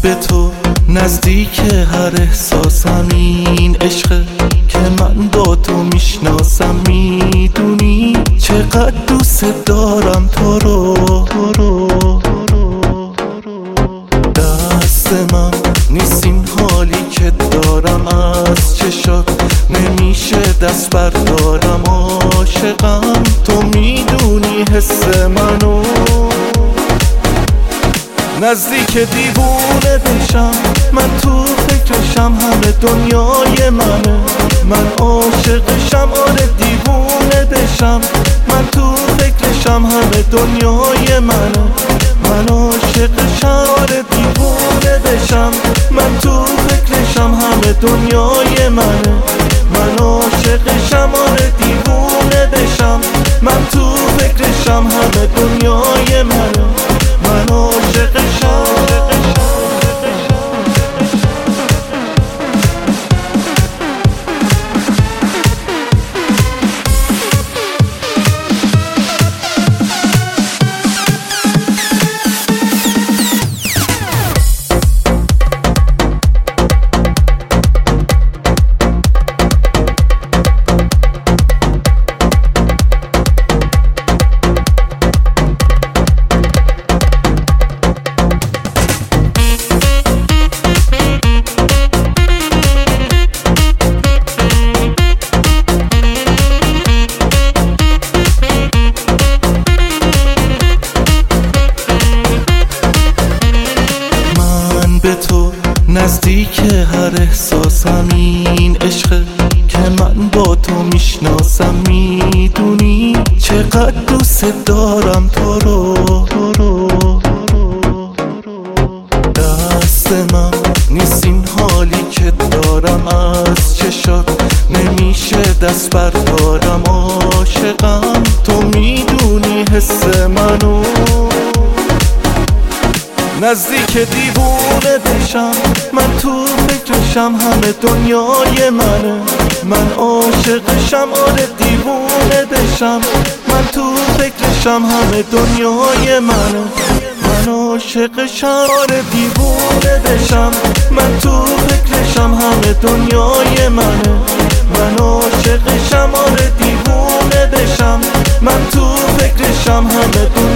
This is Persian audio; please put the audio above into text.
به تو نزدیک هر احساسم، این عشق که من با تو میشناسم. میدونی چقدر دوست دارم تو رو. دست من نیست این حالی که دارم، از چشات نمیشه دست بردارم. عاشقم تو میدونی حس منو، نزدیک دیوونه بشم من، تو فکرشم همه دنیای منه. من عاشقشم آره دیوونه بشم من، تو فکرشم همه دنیای منه. من عاشقشم آره دیوونه بشم من، تو فکرشم همه دنیای منه. من عاشقشم آره دیوونه بشم من، تو فکرشم همه دنیای منه. من عاشقشم. به تو نزدیک هر احساسم، این عشق که من با تو میشناسم. میدونی چقدر دوست دارم تو رو. دست من نیست این حالی که دارم، از چشات نمیشه دست بردارم. عاشقم تو میدونی حس منو، نزدیک دیوونه بشم من، تو فکرشم همه دنیای منه. من عاشقشم آره دیوونه بشم من، تو فکرشم همه دنیای منه. من عاشقشم آره دیوونه بشم من، تو فکرشم همه دنیای منه. من عاشقشم آره دیوونه بشم من، تو فکرشم همه دنیای منه.